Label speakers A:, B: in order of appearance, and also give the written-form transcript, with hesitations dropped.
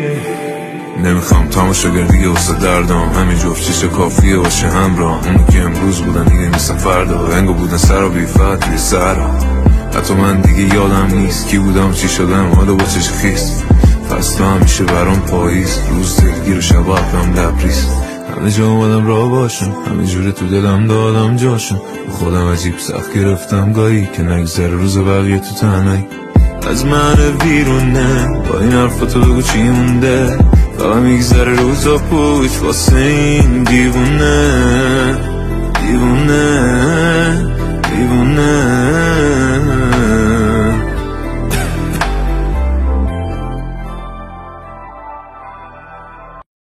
A: نمیخوام تماشاگر دیگه واسه دردام، همین جفت چیشه کافیه باشه همراه. اونو که امروز بودن دیگه نیستن فردا، انگو بودن سر و بیفت توی سرها. حتی من دیگه یادم نیست کی بودم چی شدم، حالا با چش خیست. فصل همیشه برام پاییز، روز دلگیر و شب اقلام لبریز. همه جا اومدم راه باشم، همه جوره تو دلم دادم جاشم. خودم عجیب سخت گرفتم گاهی که نگذره روز بقیه تو تنهایی. از من بیرونه با این حرفا تو بگو چی مونده، فقط میگذره روزا پوچ واسه این دیوونه.